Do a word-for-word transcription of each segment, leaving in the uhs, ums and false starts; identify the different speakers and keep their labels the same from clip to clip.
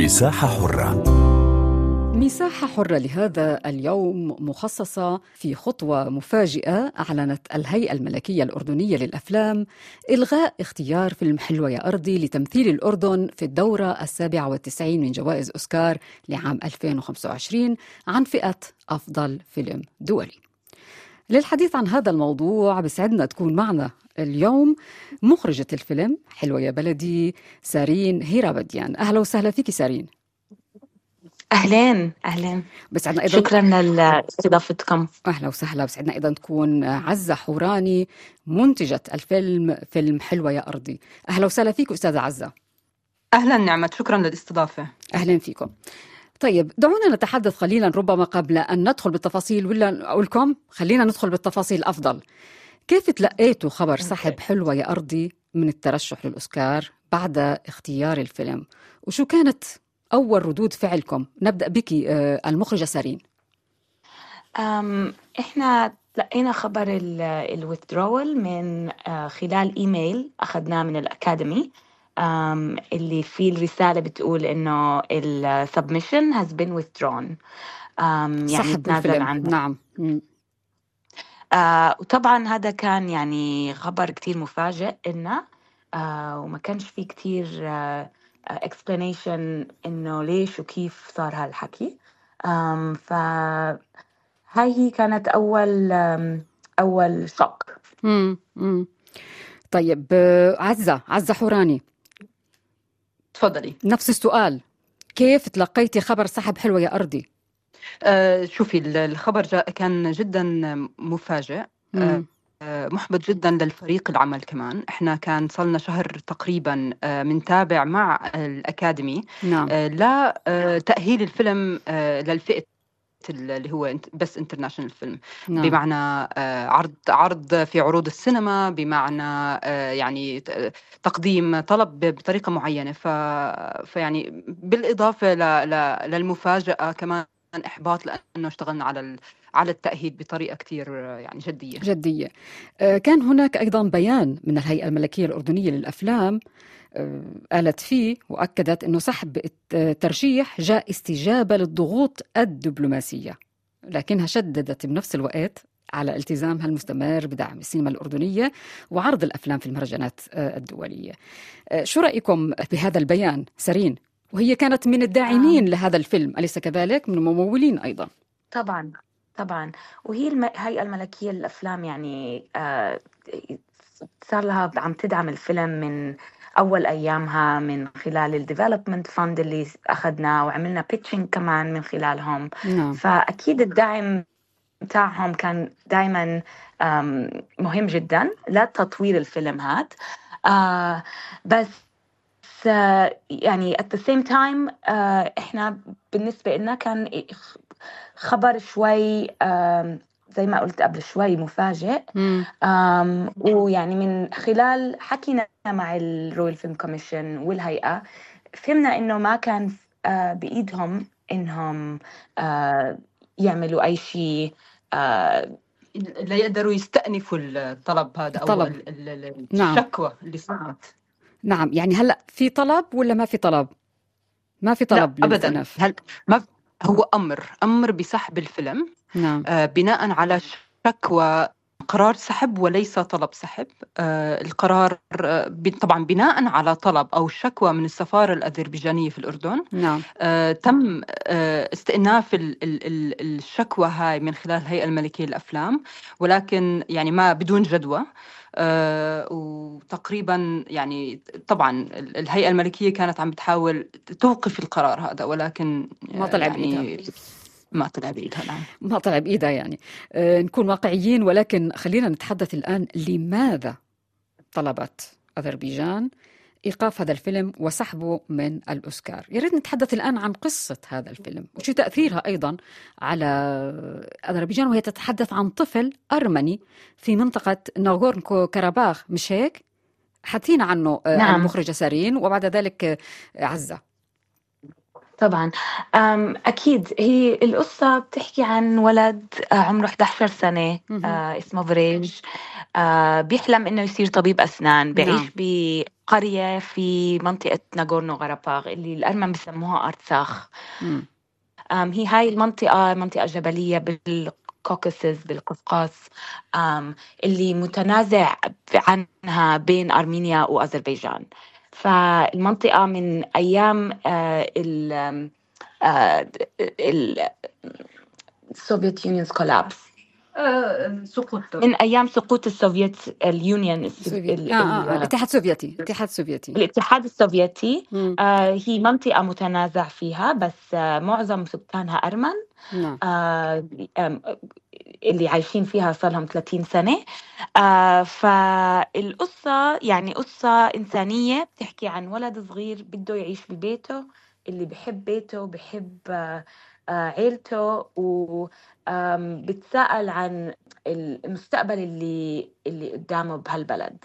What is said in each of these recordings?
Speaker 1: مساحة حرة.
Speaker 2: مساحة حرة لهذا اليوم مخصصة في خطوة مفاجئة. أعلنت الهيئة الملكية الأردنية للأفلام إلغاء اختيار فيلم حلوة يا أرضي لتمثيل الأردن في الدورة السابعة والتسعين من جوائز أوسكار لعام ألفين وخمسة وعشرين عن فئة أفضل فيلم دولي. للحديث عن هذا الموضوع بسعدنا تكون معنا اليوم مخرجة الفيلم حلوة يا بلدي سارين هيرابديان. أهلا وسهلا فيك سارين.
Speaker 3: أهلين أهلين
Speaker 2: بسعدنا أيضا.
Speaker 3: شكرا لاستضافتكم.
Speaker 2: أهلا وسهلا. بسعدنا أيضا تكون عزة حوراني منتجة الفيلم فيلم حلوة يا أرضي. أهلا وسهلا فيك أستاذة عزة.
Speaker 4: أهلا نعمة، شكرا للاستضافة.
Speaker 2: أهلا فيكم. طيب دعونا نتحدث قليلا ربما قبل أن ندخل بالتفاصيل، ولا أقولكم خلينا ندخل بالتفاصيل أفضل. كيف تلقيتوا خبر سحب حلوة يا أرضي من الترشح للأوسكار بعد اختيار الفيلم، وشو كانت أول ردود فعلكم؟ نبدأ بك المخرجة سارين.
Speaker 3: إحنا لقينا خبر الويثدرول من خلال إيميل أخذناه من الأكاديمي اللي فيه الرسالة بتقول إنه ال submission has been withdrawn.
Speaker 2: يعني تنازل عنه. نعم.
Speaker 3: آه وطبعا هذا كان يعني خبر كتير مفاجئ إلنا، آه وما كانش فيه كتير آه explanation إنه ليش وكيف صار هالحكي. فهاي هي كانت أول أول شوك.
Speaker 2: مم. مم. طيب عزة عزة حوراني،
Speaker 4: تفضلي.
Speaker 2: نفس السؤال، كيف تلقيتي خبر سحب حلوة يا أرضي؟
Speaker 4: آه شوفي الخبر جاء كان جدا مفاجئ، آه محبط جدا للفريق العمل. كمان احنا كان صلنا شهر تقريبا آه منتابع مع الأكاديمي.
Speaker 2: نعم.
Speaker 4: آه لتأهيل الفيلم آه للفئة اللي هو بس انترناشنال فيلم.
Speaker 2: نعم.
Speaker 4: بمعنى آه عرض عرض في عروض السينما، بمعنى آه يعني تقديم طلب بطريقة معينة. ف فيعني بالإضافة ل... ل... للمفاجأة كمان إحباط، لأنه اشتغلنا على على التأهيل بطريقة كتير يعني جدية
Speaker 2: جدية. كان هناك أيضا بيان من الهيئة الملكية الأردنية للأفلام قالت فيه وأكدت أنه سحب الترشيح جاء استجابة للضغوط الدبلوماسية، لكنها شددت بنفس الوقت على التزامها المستمر بدعم السينما الأردنية وعرض الأفلام في المهرجانات الدولية. شو رأيكم بهذا البيان سارين؟ وهي كانت من الداعمين آه. لهذا الفيلم، أليس كذلك؟ من الممولين أيضا.
Speaker 3: طبعا طبعا. وهي الهيئة الملكية للأفلام يعني آه صار لها عم تدعم الفيلم من أول أيامها من خلال الديفلوبمنت فاند اللي أخذناه، وعملنا بيتشنج كمان من خلالهم.
Speaker 2: نعم.
Speaker 3: فأكيد الدعم بتاعهم كان دايما مهم جدا لتطوير الفيلم هاد. آه بس يعني at the same time آه إحنا بالنسبة لنا كان خبر شوي زي ما قلت قبل شوي مفاجئ. ويعني من خلال حكينا مع الرويال فيلم كوميشن والهيئة فهمنا إنه ما كان آه بإيدهم إنهم آه يعملوا أي شيء آه
Speaker 4: لا يقدروا يستأنفوا الطلب هذا
Speaker 2: الطلب.
Speaker 4: أو الشكوى. نعم. اللي صارت.
Speaker 2: نعم. يعني هلأ في طلب ولا ما في طلب؟ ما في طلب.
Speaker 4: لا أبدا. هل ما هو أمر أمر بسحب الفيلم.
Speaker 2: نعم.
Speaker 4: آه بناء على شكوى، قرار سحب وليس طلب سحب. آه القرار آه طبعا بناء على طلب أو شكوى من السفارة الأذربيجانية في الأردن.
Speaker 2: نعم.
Speaker 4: آه تم آه استئناف ال ال ال الشكوى هاي من خلال الهيئة الملكية للأفلام، ولكن يعني ما بدون جدوى. آه وتقريبا يعني طبعا الهيئة الملكية كانت عم بتحاول توقف القرار هذا، ولكن
Speaker 2: ما طلع
Speaker 4: يعني
Speaker 2: بإيدها.
Speaker 4: ما طلع بإيدها. نعم.
Speaker 2: ما طلع بإيدها يعني. آه نكون واقعيين، ولكن خلينا نتحدث الآن لماذا طلبت أذربيجان إيقاف هذا الفيلم وسحبه من الأوسكار. يريد نتحدث الآن عن قصة هذا الفيلم وشو تأثيرها أيضا على أذربيجان، وهي تتحدث عن طفل أرمني في منطقة ناغورنو كاراباخ، مش هيك؟ حكينا عنه.
Speaker 3: نعم.
Speaker 2: المخرجة سارين وبعد ذلك عزة.
Speaker 3: طبعا أكيد هي القصة بتحكي عن ولد عمره إحدى عشرة سنة آه اسمه فريج، آه بيحلم إنه يصير طبيب أسنان، بيعيش
Speaker 2: نعم.
Speaker 3: قرية في منطقة ناغورنو غراباغ اللي الأرمن بسموها أرتساخ. هي هاي المنطقة منطقة جبلية بالكوكاسيس بالقفقاز، اللي متنازع عنها بين أرمينيا وأذربيجان. فالمنطقة من أيام ال السوفيت يونيون's collapse،
Speaker 4: سقوط
Speaker 3: من أيام سقوط السوفيت اليونيون
Speaker 2: ال... آه آه الاتحاد السوفيتي الاتحاد السوفيتي
Speaker 3: الاتحاد السوفيتي. آه هي منطقة متنازع فيها، بس آه معظم سكانها أرمن.
Speaker 2: نعم.
Speaker 3: آه اللي عايشين فيها صار لهم ثلاثين سنة. آه فالقصة يعني قصة إنسانية بتحكي عن ولد صغير بده يعيش ببيته، اللي بحب بيته بحب آه عيلته، وبتساءل عن المستقبل اللي اللي قدامه بهالبلد.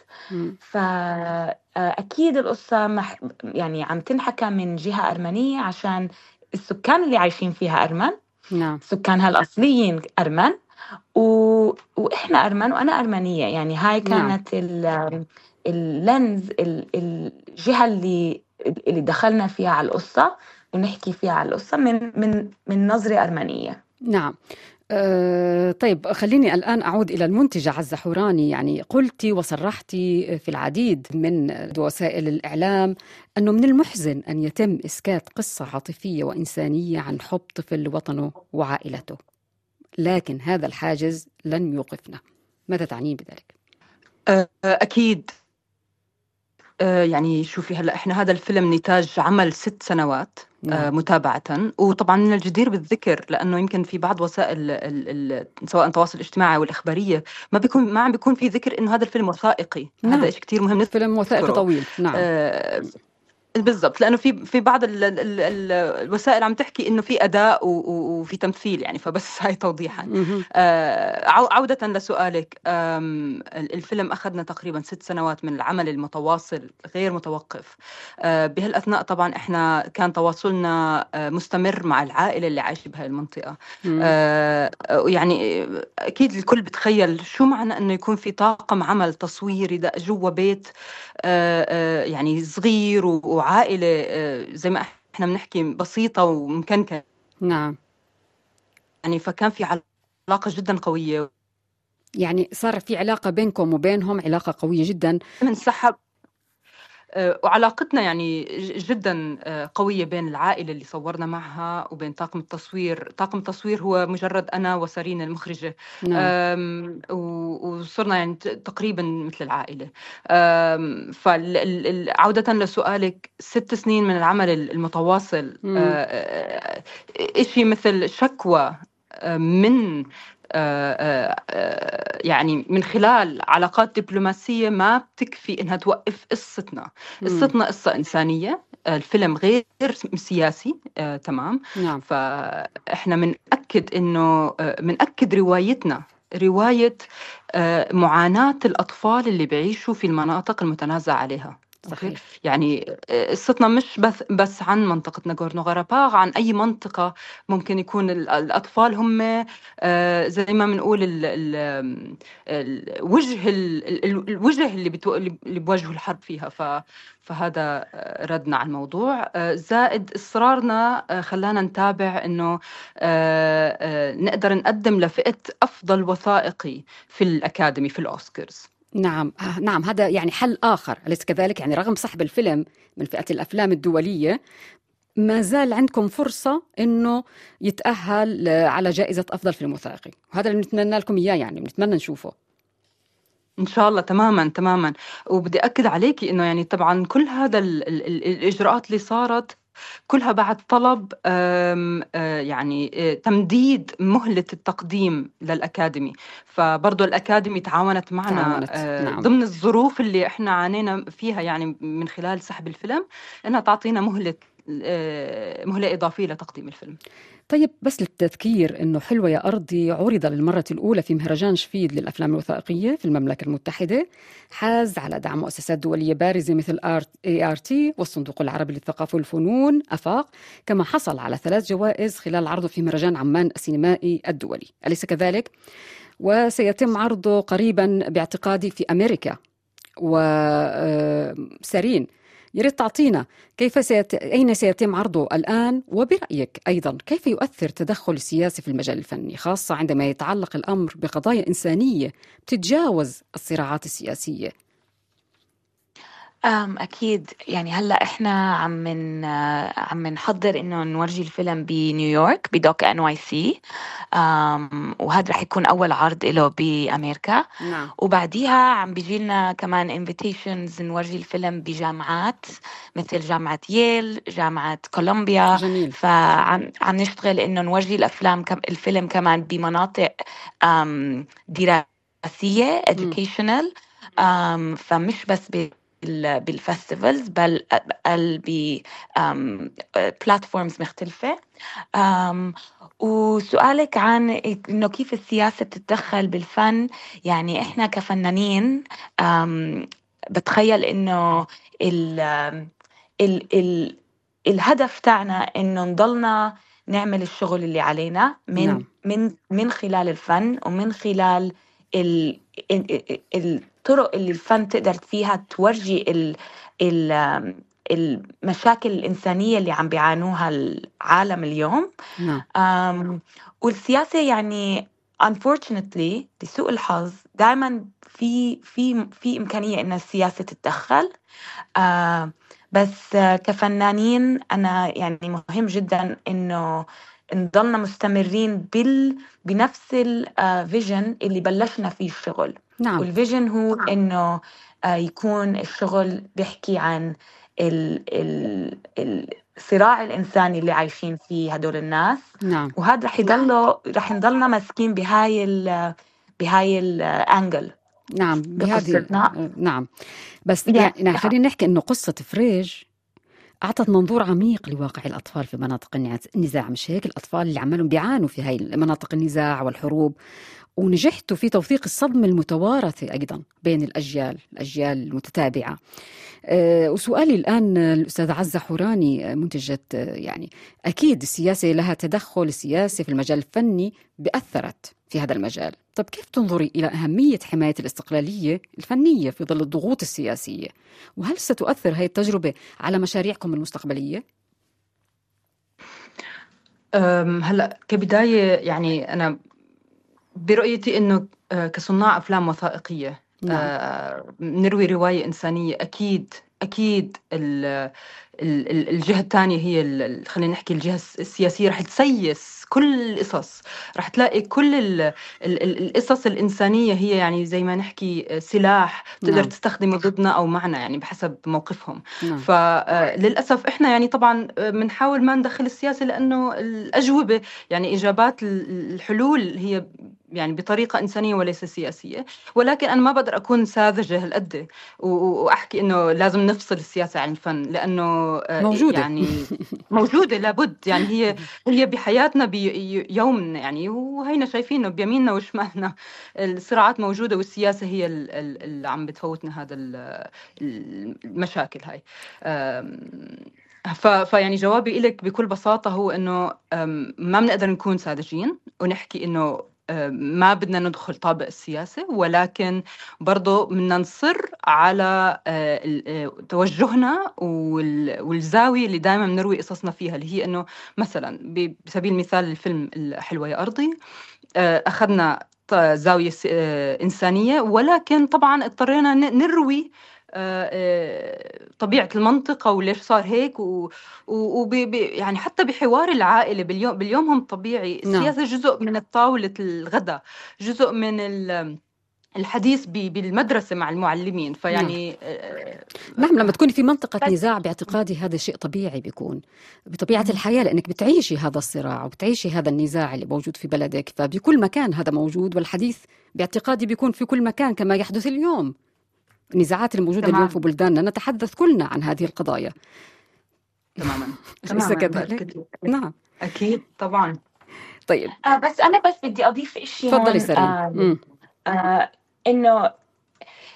Speaker 3: فأكيد القصة مح يعني عم تنحكى من جهة أرمنية عشان السكان اللي عايشين فيها أرمن.
Speaker 2: نعم.
Speaker 3: سكانها الأصليين أرمن، و... وإحنا أرمن وأنا أرمنية. يعني هاي كانت نعم. اللينز الجهة اللي اللي دخلنا فيها على القصة ونحكي فيها على القصة من من من نظرة أرمنية.
Speaker 2: نعم. أه طيب، خليني الآن أعود إلى المنتجة عزة حوراني. يعني قلتي وصرحتي في العديد من وسائل الإعلام أنه من المحزن أن يتم إسكات قصة عاطفية وإنسانية عن حب طفل وطنه وعائلته، لكن هذا الحاجز لن يوقفنا. ماذا تعنين بذلك؟
Speaker 4: أكيد. يعني شوفي هلا احنا هذا الفيلم نتاج عمل ست سنوات نعم. متابعة، وطبعا من الجدير بالذكر لأنه يمكن في بعض وسائل ال ال سواء التواصل الاجتماعي والإخبارية ما بيكون ما عم بيكون في ذكر إنه هذا الفيلم وثائقي. نعم. هذا شيء كتير مهم.
Speaker 2: فيلم وثائقي طويل. نعم. آه
Speaker 4: بالضبط، لأنه في في بعض ال ال ال الوسائل عم تحكي إنه في أداء وفي تمثيل، يعني فبس هاي توضيحا. آه عودة لسؤالك، الفيلم أخذنا تقريبا ست سنوات من العمل المتواصل غير متوقف. آه بهالأثناء طبعا إحنا كان تواصلنا آه مستمر مع العائلة اللي عايشة بهاي المنطقة. آه يعني أكيد الكل بتخيل شو معنى إنه يكون في طاقم عمل تصويري ده جوا بيت آه آه يعني صغير و وعائلة زي ما احنا بنحكي بسيطة ومكنكة.
Speaker 2: نعم.
Speaker 4: يعني فكان في علاقة جدا قوية،
Speaker 2: يعني صار في علاقة بينكم وبينهم، علاقة قوية جدا
Speaker 4: من سحب. وعلاقتنا يعني جدا قوية بين العائلة اللي صورنا معها وبين طاقم التصوير. طاقم التصوير هو مجرد أنا وسارين المخرجة. نعم. وصرنا يعني تقريبا مثل العائلة. فعودة لسؤالك، ست سنين من العمل المتواصل، إشي مثل شكوى من يعني من خلال علاقات دبلوماسية ما بتكفي إنها توقف قصتنا. قصتنا قصة إنسانية، الفيلم غير سياسي. آه، تمام.
Speaker 2: نعم.
Speaker 4: فإحنا منأكد إنه منأكد روايتنا رواية آه، معاناة الأطفال اللي بيعيشوا في المناطق المتنازع عليها.
Speaker 2: صحيح.
Speaker 4: يعني قصتنا مش بس بس عن منطقة ناغورنو غراباغ، عن أي منطقة ممكن يكون الأطفال هم زي ما بنقول الوجه الوجه اللي بتو... اللي بواجهوا الحرب فيها. ف فهذا ردنا على الموضوع، زائد إصرارنا خلانا نتابع إنه نقدر نقدم لفئة أفضل وثائقي في الأكاديمي في الأوسكارز.
Speaker 2: نعم. نعم، هذا يعني حل آخر، أليس كذلك؟ يعني رغم سحب الفيلم من فئة الأفلام الدولية ما زال عندكم فرصة إنه يتأهل على جائزة أفضل فيلم وثائقي، وهذا اللي نتمنى لكم إياه، يعني بنتمنى نشوفه
Speaker 4: إن شاء الله. تماما تماما. وبدي أكد عليكي إنه يعني طبعا كل هذا ال ال الإجراءات اللي صارت كلها بعد طلب يعني تمديد مهلة التقديم للأكاديمي. فبرضو الأكاديمي تعاونت معنا
Speaker 2: تعاونت. نعم.
Speaker 4: ضمن الظروف اللي احنا عانينا فيها، يعني من خلال سحب الفيلم، إنها تعطينا مهلة مهلة إضافية لتقديم الفيلم.
Speaker 2: طيب، بس للتذكير إنه حلوة يا أرضي عرض للمرة الأولى في مهرجان شفيد للأفلام الوثائقية في المملكة المتحدة، حاز على دعم مؤسسات دولية بارزة مثل إيه آر تي والصندوق العربي للثقافة والفنون أفاق، كما حصل على ثلاث جوائز خلال عرضه في مهرجان عمان السينمائي الدولي، أليس كذلك؟ وسيتم عرضه قريبا باعتقادي في أمريكا وسارين، يريد تعطينا كيف سيت... أين سيتم عرضه الآن، وبرأيك أيضا كيف يؤثر تدخل السياسي في المجال الفني، خاصة عندما يتعلق الأمر بقضايا إنسانية بتتجاوز الصراعات السياسية؟
Speaker 3: أم أكيد، يعني هلأ إحنا عم من عم نحضر إنه نورجي الفيلم بنيويورك بدوك إن واي سي، وهذا رح يكون أول عرض له بأمريكا.
Speaker 2: نعم.
Speaker 3: وبعديها عم بيجيلنا كمان invitations نورجي الفيلم بجامعات مثل جامعة ييل، جامعة كولومبيا.
Speaker 2: جميل.
Speaker 3: فعم عم نشتغل إنه نورجي الأفلام كم الفيلم كمان بمناطق أم دراسية educational، أم فمش بس ب بالفستيفالز بل ب بلاتفورمز مختلفة. وسؤالك عن إنه كيف السياسة بتتدخل بالفن، يعني إحنا كفنانين بتخيل إنه ال ال ال الهدف تاعنا إنه نضلنا نعمل الشغل اللي علينا من
Speaker 2: نعم.
Speaker 3: من من خلال الفن، ومن خلال ال ال الطرق اللي الفن تقدر فيها تورجي ال ال المشاكل الإنسانية اللي عم بيعانوها العالم اليوم.
Speaker 2: نعم.
Speaker 3: والسياسة يعني unfortunately لسوء الحظ دائما في في في إمكانية إن السياسة تتدخل. آه بس آه كفنانين أنا يعني مهم جدا إنه نضلنا مستمرين بال بنفس الفيجن اللي بلشنا فيه الشغل.
Speaker 2: نعم.
Speaker 3: والفيجن هو إنه آه يكون الشغل بيحكي عن ال ال الصراع الإنساني اللي عايشين فيه هدول الناس.
Speaker 2: نعم.
Speaker 3: وهذا رح يضلوا رح نضلنا ماسكين بهاي ال بهاي الانجل.
Speaker 2: نعم بهذه. نعم. بس يعني خلينا نحكي إنه قصة فريج أعطت منظور عميق لواقع الأطفال في مناطق النزاع، مش هيك؟ الأطفال اللي عمالهم بيعانوا في هاي مناطق النزاع والحروب، ونجحتوا في توثيق الصدمة المتوارثة أيضا بين الأجيال الأجيال المتتابعة. أه وسؤالي الآن الأستاذة عزة حوراني، منتجة يعني أكيد السياسة لها تدخل السياسي في المجال الفني بأثرت في هذا المجال، طب كيف تنظري إلى أهمية حماية الاستقلالية الفنية في ظل الضغوط السياسية؟ وهل ستؤثر هذه التجربة على مشاريعكم المستقبلية؟
Speaker 4: هلأ كبداية يعني أنا برؤيتي إنه كصناع أفلام وثائقية نعم. نروي رواية إنسانية، أكيد أكيد الجهة الثانية هي خلينا نحكي الجهة السياسية رح تسيس كل القصص، رح تلاقي كل ال ال القصص الإنسانية هي يعني زي ما نحكي سلاح تقدر نعم. تستخدمه ضدنا أو معنا يعني بحسب موقفهم. نعم. فللأسف إحنا يعني طبعا بنحاول ما ندخل السياسة لأنه الأجوبة يعني إجابات الحلول هي يعني بطريقة إنسانية وليس سياسية، ولكن أنا ما بقدر أكون ساذجة هالقد وأحكي إنه لازم نفصل السياسة عن الفن، لأنه
Speaker 2: موجودة
Speaker 4: يعني موجودة لابد، يعني هي هي بحياتنا بيومنا يعني، وهينا شايفينه بيميننا وشمالنا الصراعات موجودة، والسياسة هي اللي عم بتفوتنا هذا المشاكل هاي. فيعني جوابي إلك بكل بساطة هو إنه ما بنقدر نكون ساذجين ونحكي إنه ما بدنا ندخل طابق السياسة، ولكن برضو بدنا نصر على توجهنا والزاوية اللي دائما بنروي قصصنا فيها، اللي هي إنه مثلا بسبيل المثال الفيلم الحلوة يا أرضي أخذنا زاوية إنسانية، ولكن طبعا اضطرينا نروي طبيعة المنطقة وليش صار هيك، و... و... يعني حتى بحوار العائلة باليوم باليومهم الطبيعي السياسة جزء من الطاولة الغداء، جزء من ال... الحديث بالمدرسة مع المعلمين. فيعني
Speaker 2: نعم. آه نعم لما تكوني في منطقة نزاع باعتقادي هذا شيء طبيعي بيكون بطبيعة الحياة، لأنك بتعيشي هذا الصراع وبتعيشي هذا النزاع اللي موجود في بلدك، فبكل مكان هذا موجود، والحديث باعتقادي بيكون في كل مكان كما يحدث اليوم. النزاعات الموجودة تمام. اليوم في بلداننا نتحدث كلنا عن هذه القضايا.
Speaker 4: تماما
Speaker 2: تماما كذلك. نعم
Speaker 4: أكيد طبعا.
Speaker 2: طيب
Speaker 3: آه بس أنا بس بدي أضيف إشي هون.
Speaker 2: تفضلي سارين.
Speaker 3: آه آه إنه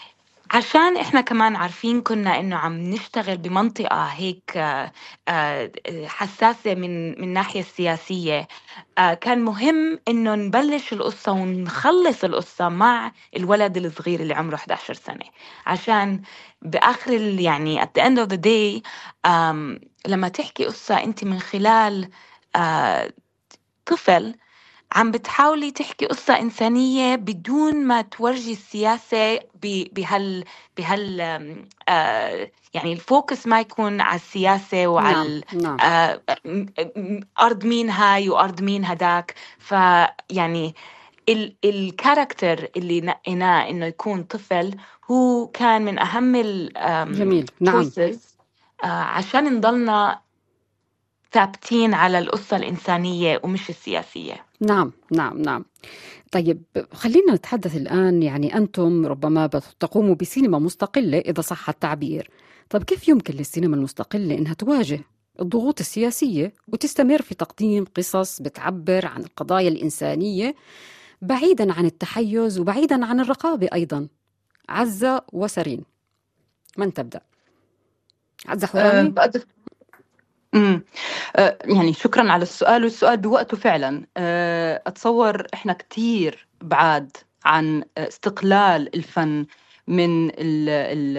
Speaker 3: عشان إحنا كمان عارفين كنا إنه عم نشتغل بمنطقة هيك آه، آه، حساسة من من ناحية السياسية. آه، كان مهم إنه نبلش القصة ونخلص القصة مع الولد الصغير اللي عمره إحدى عشرة سنة، عشان بآخر ال- يعني at the end of the day آم، لما تحكي قصة أنت من خلال آه، طفل، عم بتحاولي تحكي قصة إنسانية بدون ما تورجي السياسة ب- بهال بهال آم، آه يعني الفوكس ما يكون على السياسة وعلى
Speaker 2: نعم
Speaker 3: ال-
Speaker 2: نعم
Speaker 3: آه م- م- أرض مين هاي وأرض مين هداك. فيعني ال الكاركتر اللي نقيناه إنه يكون طفل هو كان من أهم ال آم،
Speaker 2: جميل. نعم
Speaker 3: choices، آه عشان نضلنا ثابتين على القصة الإنسانية ومش السياسية.
Speaker 2: نعم نعم نعم. طيب خلينا نتحدث الآن، يعني أنتم ربما تقوموا بسينما مستقلة إذا صح التعبير. طيب كيف يمكن للسينما المستقلة إنها تواجه الضغوط السياسية وتستمر في تقديم قصص بتعبر عن القضايا الإنسانية بعيدا عن التحيز وبعيدا عن الرقابة أيضا؟ عزة وسرين، من تبدأ؟ عزة
Speaker 4: أه
Speaker 2: حوراني.
Speaker 4: بقدر امم أه يعني شكرا على السؤال، والسؤال بوقته فعلا. أه أتصور إحنا كتير بعاد عن استقلال الفن من ال ال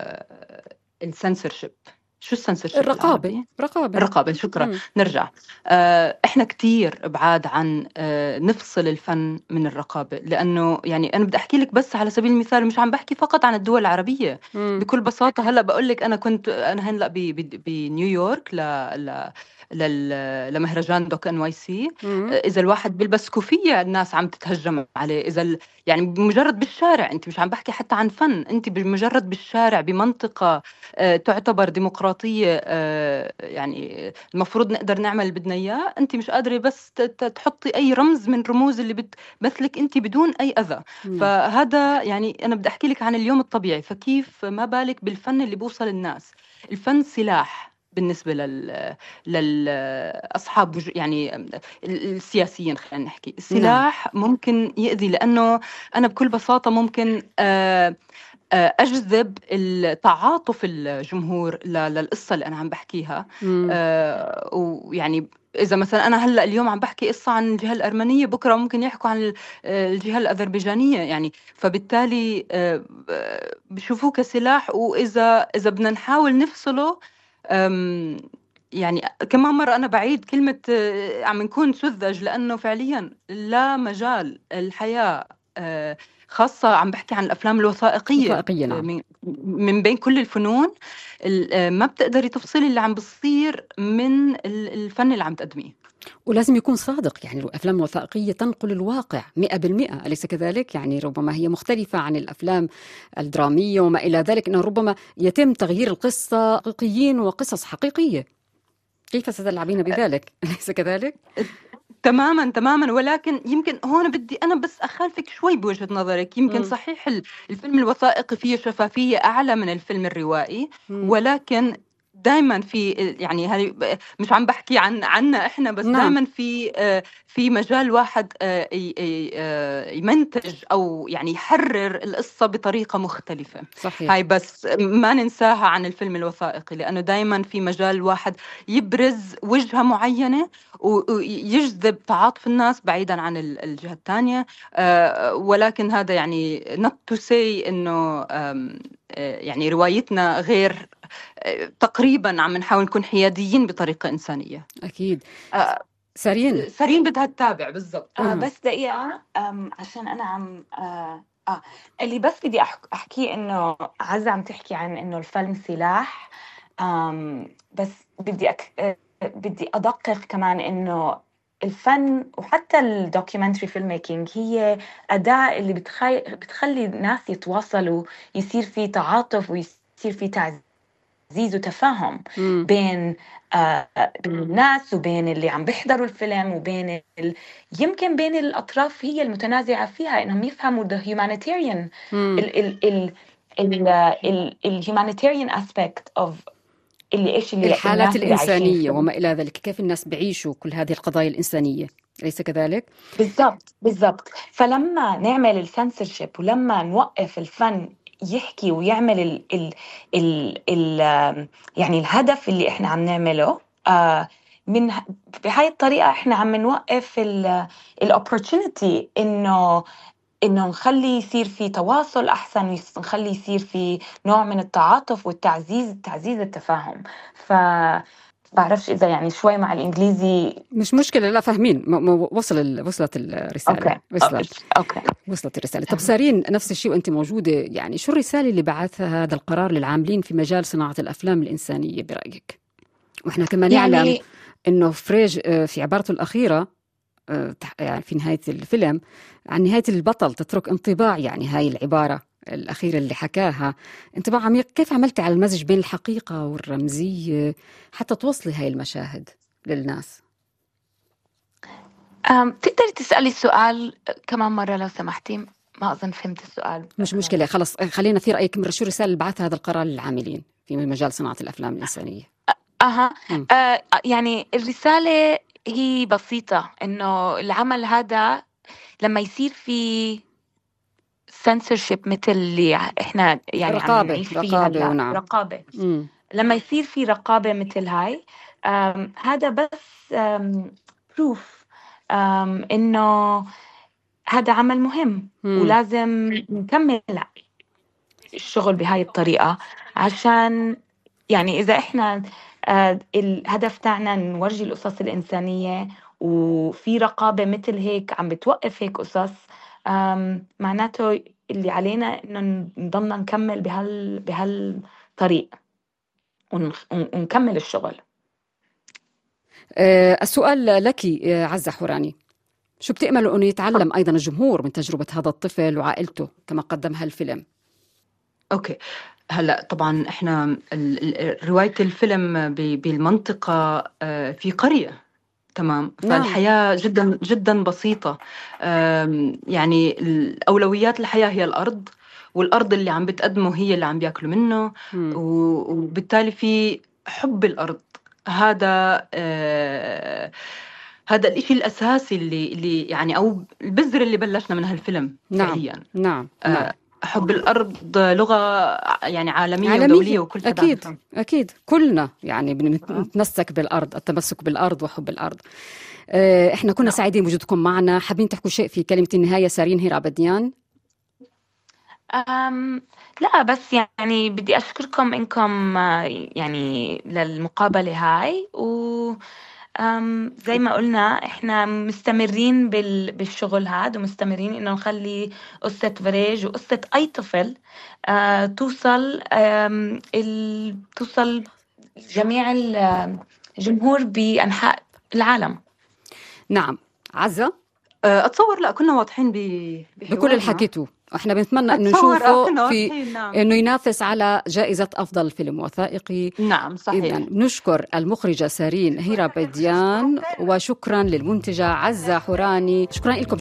Speaker 4: السنسورشيب. شو السنسورشيب
Speaker 2: الرقابة.
Speaker 4: بالعربي؟
Speaker 2: رقابة.
Speaker 4: الرقابة. شكرا.
Speaker 2: مم.
Speaker 4: نرجع. آه، إحنا كتير بعاد عن آه، نفصل الفن من الرقابة، لأنه يعني أنا بدي أحكي لك بس على سبيل المثال، مش عم بحكي فقط عن الدول العربية.
Speaker 2: مم.
Speaker 4: بكل بساطة هلأ بقول لك أنا كنت أنا هلأ ب- ب- بنيويورك ل ل لل- لمهرجان دوك ان واي سي.
Speaker 2: مم.
Speaker 4: اذا الواحد بيلبس كوفيه الناس عم تتهجم عليه. اذا ال... يعني بمجرد بالشارع، انت مش عم بحكي حتى عن فن، انت بمجرد بالشارع بمنطقه آه، تعتبر ديمقراطيه، آه، يعني المفروض نقدر نعمل اللي بدنا اياه، انت مش قادره بس ت- ت- تحطي اي رمز من رموز اللي بتمثلك انت بدون اي اذى.
Speaker 2: نعم.
Speaker 4: فهذا يعني انا بدي احكي لك عن اليوم الطبيعي، فكيف ما بالك بالفن اللي بوصل الناس. الفن سلاح بالنسبة لل للأصحاب يعني السياسيين. خلينا نحكي
Speaker 2: نعم.
Speaker 4: السلاح ممكن يأذي، لأنه أنا بكل بساطة ممكن آه، آه، أجذب التعاطف الجمهور ل- للقصة اللي أنا عم بحكيها.
Speaker 2: مم.
Speaker 4: آه، ويعني إذا مثلا أنا هلأ اليوم عم بحكي قصة عن الجهة الأرمنية، بكرة ممكن يحكوا عن ال- آه، الجهة الأذربيجانية، يعني فبالتالي آه، آه، بشوفوه كسلاح. وإذا إذا بدنا نحاول نفصله، أم، يعني كمان مرة أنا بعيد كلمة آه، عم نكون سذج، لأنه فعليا لا مجال الحياة، آه، خاصة عم بحكي عن الأفلام الوثائقية،
Speaker 2: وثائقية.
Speaker 4: آه،
Speaker 2: نعم.
Speaker 4: من من بين كل الفنون، ال- آه، ما بتقدري تفصلي اللي عم بصير من ال- الفن اللي عم تقدميه.
Speaker 2: ولازم يكون صادق، يعني الأفلام الوثائقية تنقل الواقع مئة بالمئة، أليس كذلك؟ يعني ربما هي مختلفة عن الأفلام الدرامية وما إلى ذلك، أنه ربما يتم تغيير القصة حقيقيين وقصص حقيقية. كيف ستلعبين بذلك؟ أليس كذلك؟
Speaker 4: تماما تماما. ولكن يمكن هون بدي أنا بس أخالفك شوي بوجهة نظرك. يمكن
Speaker 2: مم.
Speaker 4: صحيح ال- الفيلم الوثائقي فيه شفافية أعلى من الفيلم الروائي،
Speaker 2: مم.
Speaker 4: ولكن دائما في يعني هذه مش عم بحكي عن عنا احنا بس،
Speaker 2: نعم.
Speaker 4: دائما في آه، في مجال واحد آه، ي- ي- آه، يمنتج او يعني يحرر القصة بطريقة مختلفة.
Speaker 2: صحيح.
Speaker 4: هاي بس ما ننساها عن الفيلم الوثائقي، لأنه دائما في مجال واحد يبرز وجهة معينة ويجذب تعاطف الناس بعيدا عن ال- الجهة الثانية. آه، ولكن هذا يعني not to say إنه آم، آه، يعني روايتنا غير. آه، تقريبا عم نحاول نكون حياديين بطريقة إنسانية.
Speaker 2: أكيد.
Speaker 4: آه،
Speaker 2: سارين.
Speaker 4: سارين بدها تتابع بالضبط.
Speaker 3: آه
Speaker 2: أها.
Speaker 3: بس دقيقة، آم، عشان أنا عم آه, آه اللي بس بدي أح- أحكي إنه عزة عم تحكي عن إنه الفيلم سلاح. آم بس بدي أك... آه، بدي أدقق كمان إنه الفن وحتى الدوكيومنتري فيلم ميكينج هي أداة اللي بتخي... بتخلي الناس يتواصلوا، يصير في تعاطف ويصير في تعزيز وتفاهم
Speaker 2: مم.
Speaker 3: بين آه بين الناس وبين اللي عم بيحضروا الفيلم وبين ال... يمكن بين الأطراف هي المتنازعة فيها إنهم يفهموا the humanitarian
Speaker 2: مم.
Speaker 3: ال ال ال ال ال ال humanitarian aspect of اللي إيش اللي
Speaker 2: الحالات
Speaker 3: الناس اللي عايشين
Speaker 2: الإنسانية
Speaker 3: فيه.
Speaker 2: وما إلى ذلك، كيف الناس بيعيشوا كل هذه القضايا الإنسانية، أليس كذلك؟
Speaker 3: بالضبط بالضبط. فلما نعمل السنسورشيب ولما نوقف الفن يحكي ويعمل ال ال ال ال يعني الهدف اللي إحنا عم نعمله. آه من بهاي الطريقة إحنا عم نوقف ال opportunity إنه إنه نخلي يصير في تواصل أحسن، نخلي يصير في نوع من التعاطف والتعزيز تعزيز التفاهم. ف بعرفش إذا يعني شوي مع الإنجليزي
Speaker 2: مش مشكلة، لا فاهمين، م- م- وصل ال... وصلت الرسالة.
Speaker 3: أوكي
Speaker 2: وصلت
Speaker 3: أوكي
Speaker 2: وصلت الرسالة. طب سارين، نفس الشيء وأنت موجودة، يعني شو الرسالة اللي بعثها هذا القرار للعاملين في مجال صناعة الأفلام الإنسانية برأيك؟ وإحنا كمان نعلم
Speaker 3: يعني
Speaker 2: إنه فريج آه، في عبارته الأخيرة آه، تح- يعني في نهاية الفيلم، عن نهاية البطل تترك انطباع، يعني هاي العبارة الأخيرة اللي حكاها انطباع عميق. كيف عملتي على المزج بين الحقيقة والرمزية حتى توصلي هاي المشاهد للناس؟
Speaker 3: أم تقدري تسألي السؤال كمان مرة لو سمحتي؟ ما أظن فهمت السؤال.
Speaker 2: مش مشكلة، خلص خلينا في رأيك مرة، شو الرسالة اللي بعثها هذا القرار للعاملين في مجال صناعة الأفلام الإنسانية؟
Speaker 3: أها
Speaker 2: مم.
Speaker 3: آه يعني الرسالة هي بسيطة، إنه العمل هذا لما يصير في censorship مثل اللي إحنا يعني عم
Speaker 2: رقابة
Speaker 3: نعيش فيه
Speaker 2: رقابة
Speaker 3: هلا،
Speaker 2: ونعم.
Speaker 3: رقابة.
Speaker 2: مم.
Speaker 3: لما يصير في رقابة مثل هاي، آم، هذا بس آم، proof آم، إنه هذا عمل مهم
Speaker 2: مم.
Speaker 3: ولازم نكمل الشغل بهاي الطريقة، عشان يعني إذا إحنا آه، الهدف تاعنا نورجي القصص الإنسانية وفي رقابة مثل هيك عم بتوقف هيك قصص، آم، معناته اللي علينا إنه نضلنا نكمل بهال بهالطريق ونخ- ونكمل الشغل.
Speaker 2: آه، السؤال لك آه، عزة حوراني، شو بتأملوا أنه يتعلم أيضا الجمهور من تجربة هذا الطفل وعائلته كما قدمها الفيلم؟
Speaker 4: اوكي، هلا طبعا احنا ال- ال- رواية الفيلم ب- بالمنطقة آه، في قرية، تمام،
Speaker 2: نعم.
Speaker 4: فالحياة جدا جدا بسيطة. آم، يعني الأولويات الحياة هي الأرض، والأرض اللي عم بتقدمه هي اللي عم بياكلوا منه،
Speaker 2: مم.
Speaker 4: و- وبالتالي في حب الأرض. هذا آه، هذا الإشي الأساسي اللي اللي يعني أو البذر اللي بلشنا من هالفيلم
Speaker 2: نعم
Speaker 4: فعليا.
Speaker 2: نعم
Speaker 4: آه،
Speaker 2: نعم.
Speaker 4: حب الأرض لغة يعني عالمية,
Speaker 2: عالمية
Speaker 4: ودولية، وكل حدا
Speaker 2: أكيد
Speaker 4: بفهم.
Speaker 2: أكيد، كلنا يعني بنتمسك بالأرض، التمسك بالأرض وحب الأرض. آه، إحنا كنا
Speaker 4: نعم.
Speaker 2: سعيدين بوجودكم معنا. حابين تحكوا شيء في كلمة النهاية سارين هيرابديان؟
Speaker 3: أم لا، بس يعني بدي أشكركم إنكم آه، يعني للمقابلة هاي، و أم زي ما قلنا إحنا مستمرين بال بالشغل هذا، ومستمرين إنه نخلي قصة فريج وقصة أي طفل آه توصل آم، ال... توصل جميع الجمهور بأنحاء العالم.
Speaker 2: نعم. عزة،
Speaker 4: آه، أتصور لا كنا واضحين ب-
Speaker 2: بكل
Speaker 4: بحوارنا.
Speaker 2: اللي حكيته احنا بنتمنى انه
Speaker 4: أتصور آه،
Speaker 2: نشوفه
Speaker 4: كنا
Speaker 2: في
Speaker 4: واضحين. نعم
Speaker 2: انه ينافس على جائزة افضل فيلم وثائقي.
Speaker 4: نعم
Speaker 2: إذن
Speaker 4: صحيح.
Speaker 2: نشكر المخرجة سارين هيرابديان، وشكرا للمنتجة عزة حوراني. شكرا لكم.